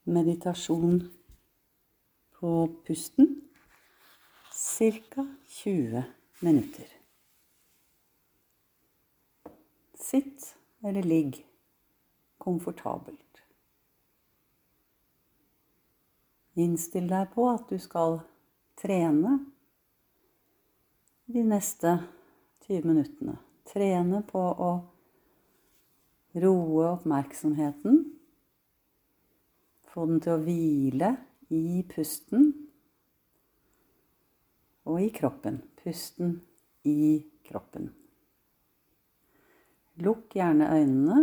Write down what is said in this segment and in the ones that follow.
meditasjon på pusten, cirka 20 minutter. Sitt eller ligg komfortabelt. Innstill deg på at du skal trene de neste 20 minuttene. Trene på å roe oppmerksomheten, få den til å hvile i pusten og i kroppen. Pusten i kroppen. Lukk gjerne øynene.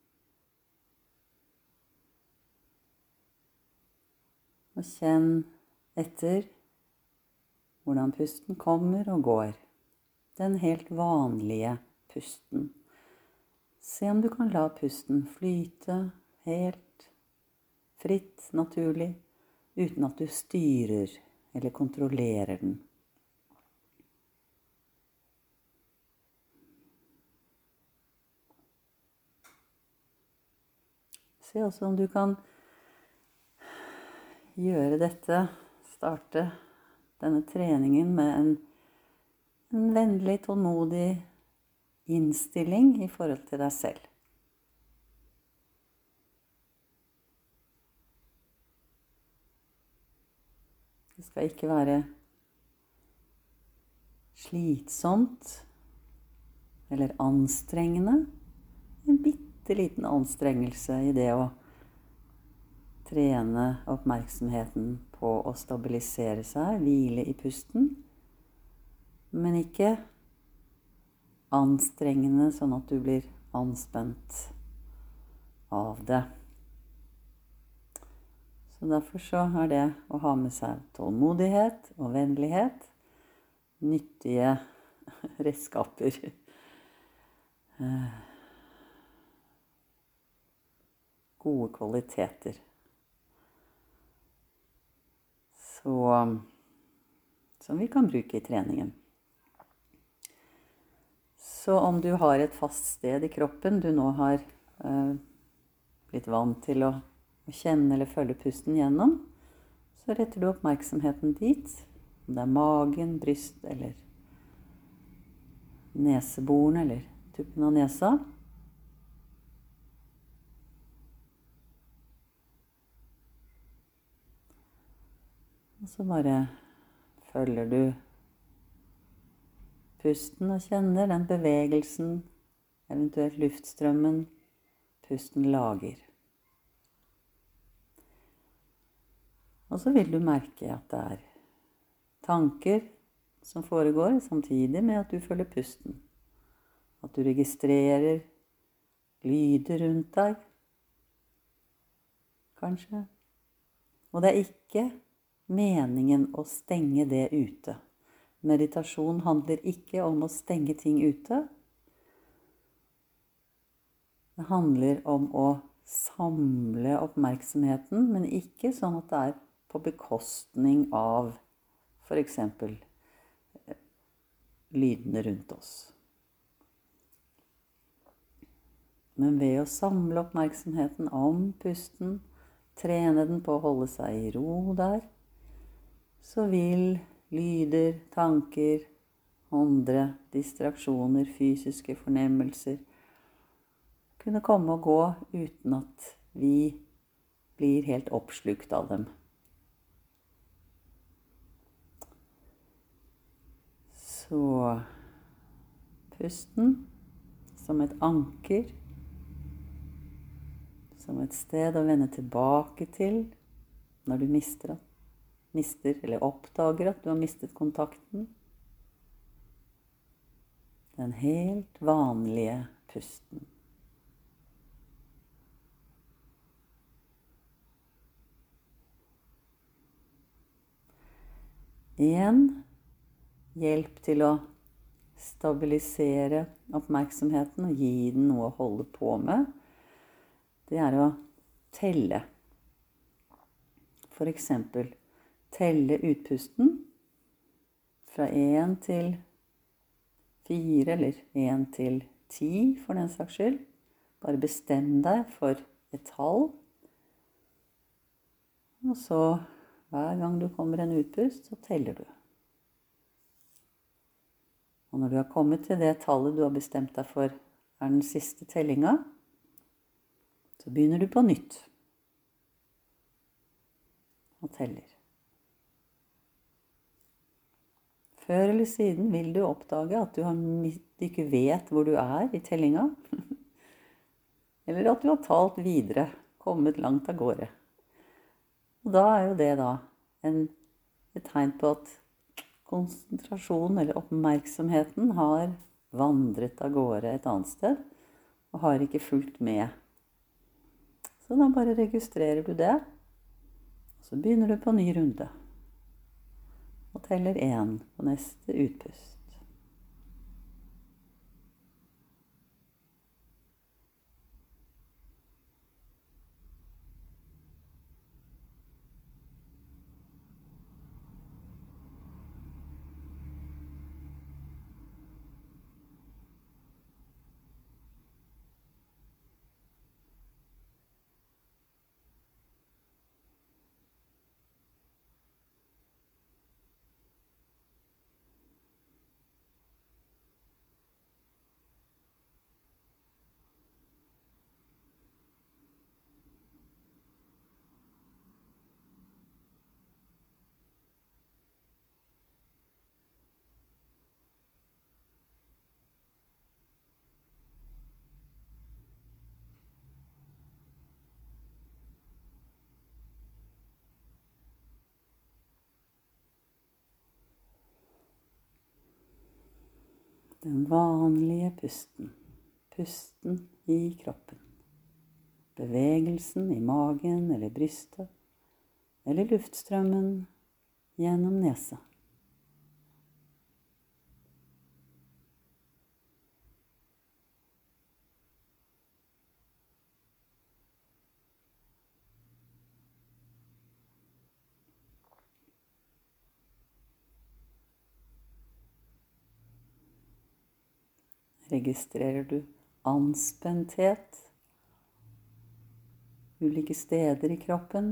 Og kjenn etter hvordan pusten kommer og går. Den helt vanlige pusten. Se om du kan la pusten flyte helt fritt, naturlig, uten at du styrer eller kontrollerer den. Se også om du kan gjøre dette, starte denne treningen med en vennlig, tålmodig innstilling i forhold til deg selv. Det skal ikke være slitsomt eller anstrengende. En bitte liten anstrengelse i det å trene oppmerksomheten på å stabilisere seg, hvile i pusten, men ikke anstrengende sånn at du blir anspent av det. Så derfor så er det å ha med seg tålmodighet og vennlighet, nyttige redskaper. Gode kvaliteter. Som vi kan bruke i treningen. Så om du har et fast sted i kroppen du nå har blitt vant til å kjenne eller følge pusten gjennom, så retter du oppmerksomheten dit. Om det er magen, bryst eller neseboren eller tuppen av nesa. Og så bare følger du pusten og kjenner den bevegelsen, eventuelt luftstrømmen, pusten lager. Og så vil du merke at det er tanker som foregår samtidig med at du følger pusten. At du registrerer lyder rundt deg, kanskje. Og det er ikke meningen å stenge det ute. Meditasjon handler ikke om å stenge ting ute. Det handler om å samle oppmerksomheten, men ikke sånn at det er på bekostning av for eksempel lydene rundt oss. Men ved å samle oppmerksomheten om pusten, trene den på å holde seg i ro der, så vil lyder, tanker, andre distraksjoner, fysiske fornemmelser kunne komme og gå uten at vi blir helt oppslukt av dem. Så pusten som et anker, som et sted å vende tilbake til når du mister eller oppdager at du har mistet kontakten. Den helt vanlige pusten. En hjelp til å stabilisere oppmerksomheten og gi den noe å holde på med, det er å telle. For eksempel telle utpusten fra 1 til 4 eller 1 til 10 for den saks skyld. Bare bestem deg for et tall. Og så hver gang du kommer en utpust, så teller du. Og når du har kommet til det tallet du har bestemt deg for er den siste tellinga, så begynner du på nytt og teller. Før eller siden vil du oppdage at du ikke vet hvor du er i tellinga, eller at du har talt videre, kommet langt av gårde. Og da er jo det da et tegn på at konsentrasjonen eller oppmerksomheten har vandret av gårde et annet sted, og har ikke fulgt med. Så da bare registrerer du det, og så begynner du på ny runde. Og teller 1 på neste utpust. Den vanlige pusten. Pusten i kroppen. Bevegelsen i magen eller brystet. Eller luftstrømmen gjennom nesa. Registrerer du anspenthet ulike steder i kroppen,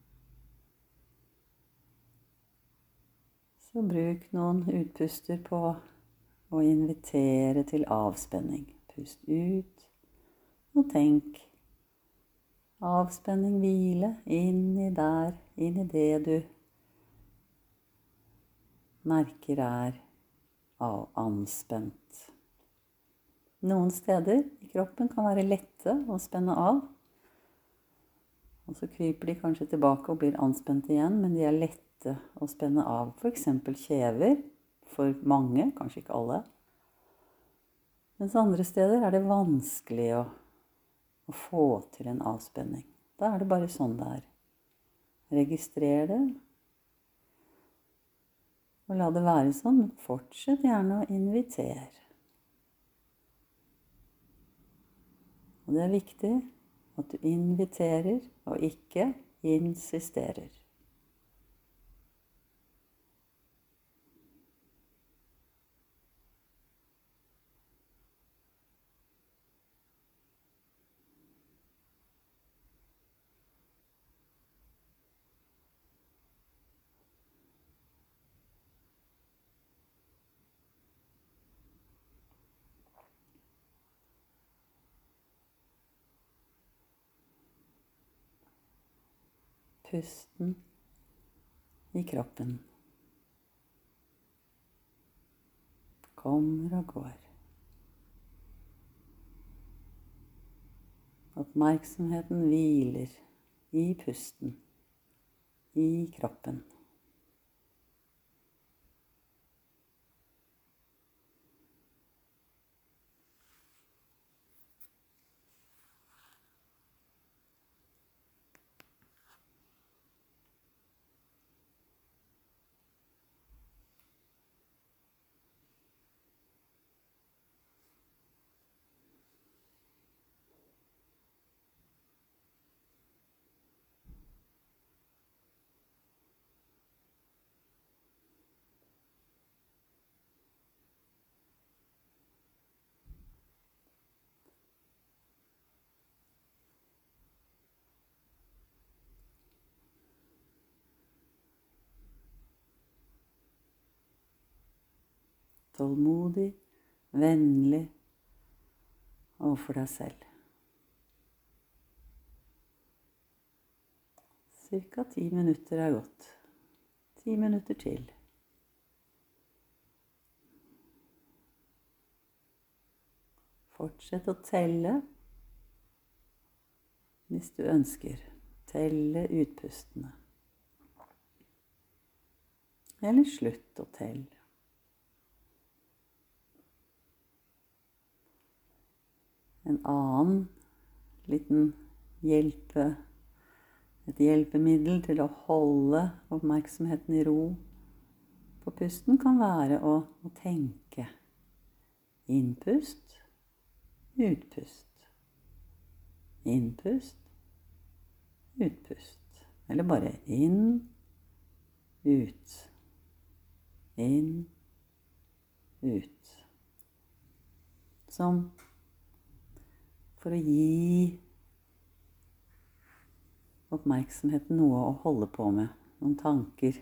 så bruk noen utpuster på å invitere til avspenning. Pust ut og tenk avspenning, hvile, inn i det du merker er anspent. Noen steder i kroppen kan være lette å spenne av, og så kryper de kanskje tilbake og blir anspent igjen, men de er lette å spenne av. For eksempel kjever, for mange, kanskje ikke alle. Mens andre steder er det vanskelig å få til en avspenning. Da er det bare sånn det er. Registrer det, og la det være sånn, men fortsett gjerne å invitere. Og det er viktig at du inviterer og ikke insisterer. Pusten i kroppen kommer og går. Oppmerksomheten hviler i pusten, i kroppen. tålmodig, vennlig overfor deg selv. Cirka 10 minutter er gått. 10 minutter til. Fortsett å telle hvis du ønsker. Telle utpustene. Eller slutt å telle. En annen liten et hjelpemiddel til å holde oppmerksomheten i ro på pusten kan være å tenke. Innpust, utpust. Innpust, utpust. Eller bare inn, ut. Inn, ut. Som for å gi oppmerksomheten noe å holde på med, noen tanker,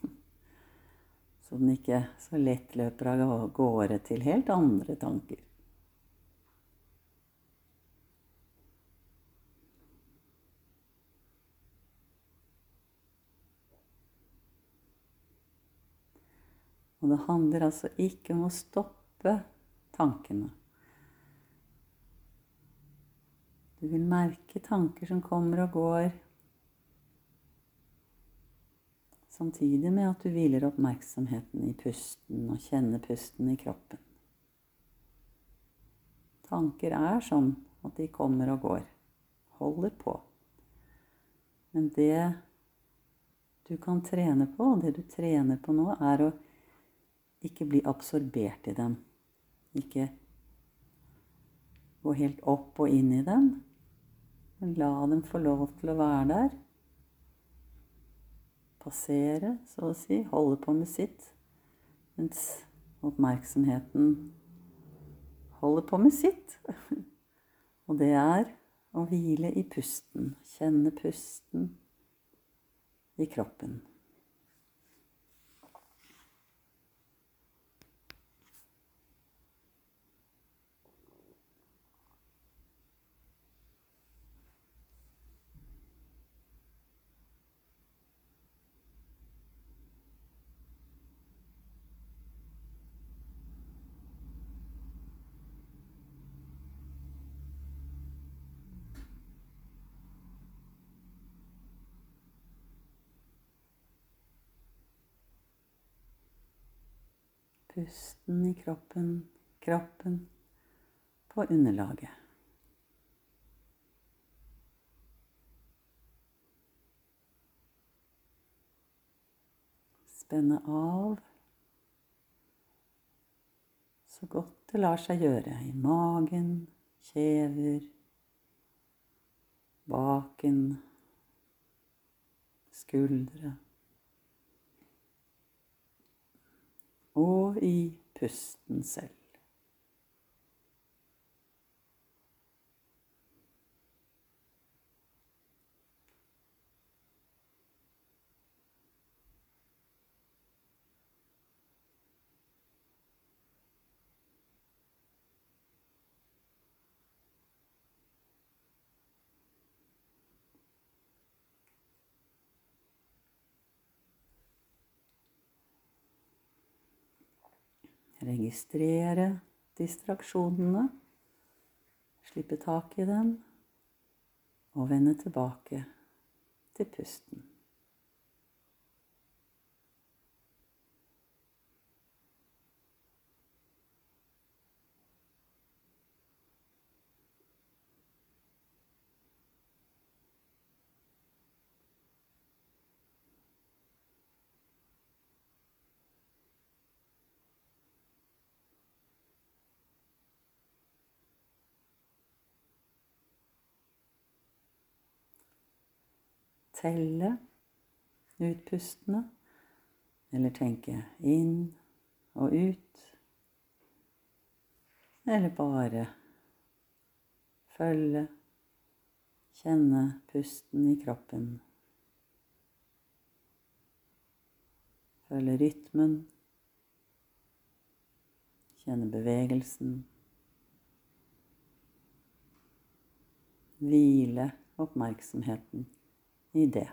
så den ikke så lett løper av gårde til helt andre tanker. Og det handler altså ikke om å stoppe tankene. Du vil merke tanker som kommer og går, samtidig med at du hviler oppmerksomheten i pusten og kjenner pusten i kroppen. Tanker er sånn at de kommer og går, holder på. Men det du kan trene på, og det du trener på nå, er å ikke bli absorbert i dem. Ikke gå helt opp og inn i dem, men la dem få lov til å være der. Passere, så å si, holde på med sitt, mens oppmerksomheten holder på med sitt. Og det er å hvile i pusten, kjenne pusten i kroppen. Pusten i kroppen på underlaget. Spenne av så godt det lar seg gjøre i magen, kjever, baken, skuldre. Og i pusten selv. Registrere distraksjonene, slippe tak i dem, og vende tilbake til pusten. Telle utpustene, eller tenke inn og ut, eller bare følge, kjenne pusten i kroppen, følge rytmen, Kjenne bevegelsen. Hvile oppmerksomheten i det.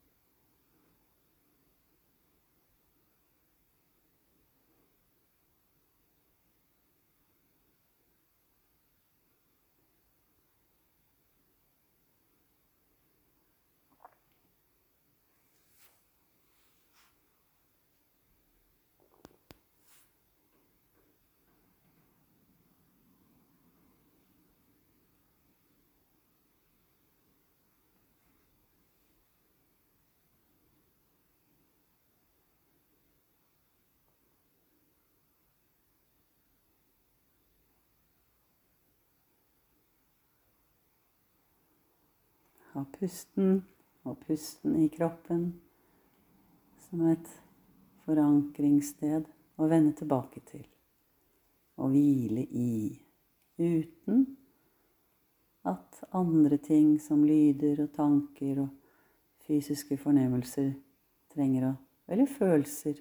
Ha pusten og pusten i kroppen som et forankringssted å vende tilbake til. Og hvile i, uten at andre ting som lyder og tanker og fysiske fornemmelser eller følelser,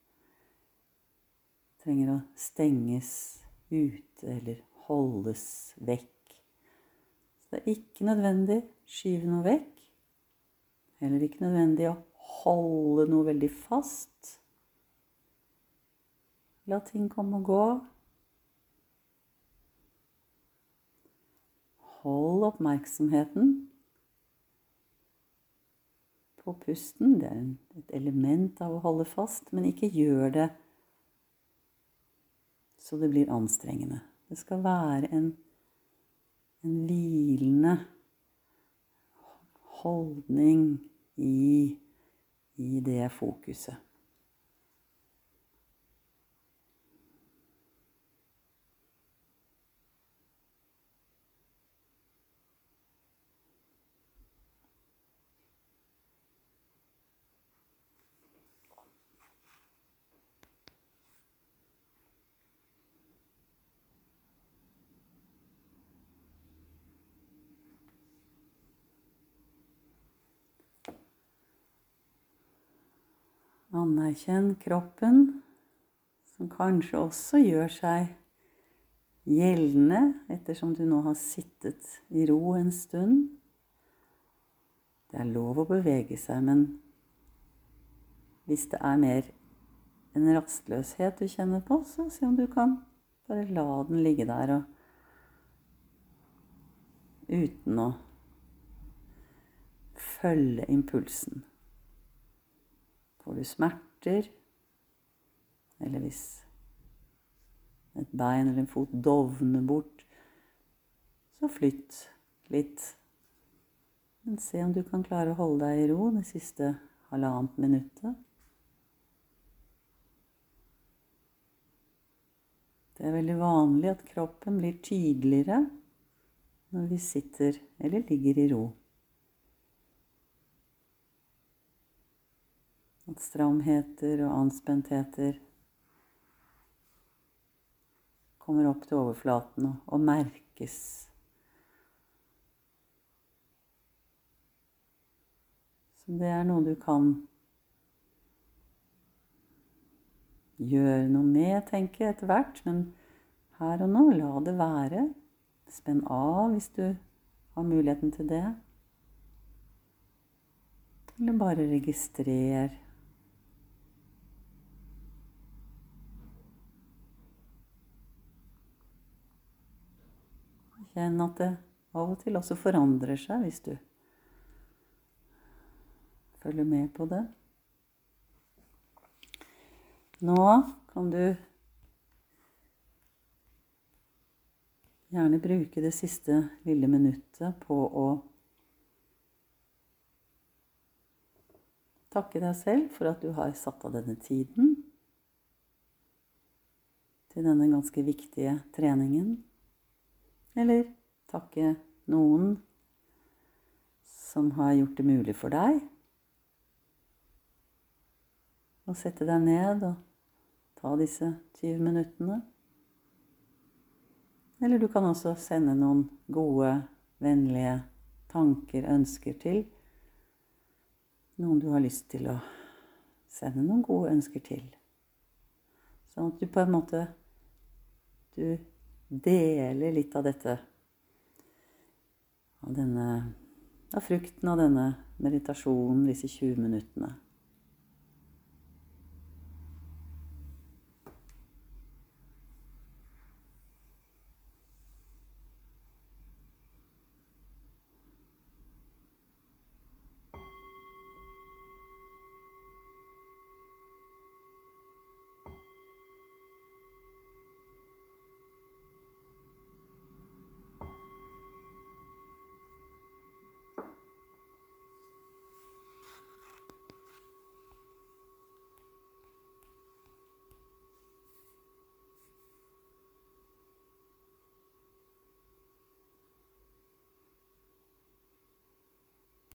trenger å stenges ute eller holdes vekk. Så det er ikke nødvendig å skyve noe vekk. Heller ikke nødvendig å holde noe veldig fast. La ting komme og gå. Hold oppmerksomheten på pusten. Det er et element av å holde fast, men ikke gjør det så det blir anstrengende. Det skal være en hvilende holdning i det fokuset. Anerkjenn kroppen, som kanskje også gjør seg gjeldende, ettersom du nå har sittet i ro en stund. Det er lov å bevege seg, men hvis det er mer en rastløshet du kjenner på, så se om du kan bare la den ligge der, og uten å følge impulsen. Får du smerter, eller hvis et bein eller en fot dovner bort, så flytt litt. Men se om du kan klare å holde deg i ro det siste halvannet minuttet. Det er veldig vanlig at kroppen blir tydeligere når vi sitter eller ligger i ro. At stramheter og anspentheter kommer opp til overflaten og merkes. Så det er noe du kan gjøre noe med, tenker jeg, etter hvert. Men her og nå, la det være. Spenn av hvis du har muligheten til det. Eller bare registrer. Kjenn at det av og til også forandrer seg hvis du følger med på det. Nå kan du gjerne bruke det siste lille minuttet på å takke deg selv for at du har satt av denne tiden til denne ganske viktige treningen. Eller takke noen som har gjort det mulig for deg å sette deg ned og ta disse 20 minuttene. Eller du kan også sende noen gode, vennlige tanker, ønsker til noen du har lyst til å sende noen gode ønsker til. Sånn at du på en måte du deler litt av dette, av frukten av denne meditasjonen, disse 20 minuttene.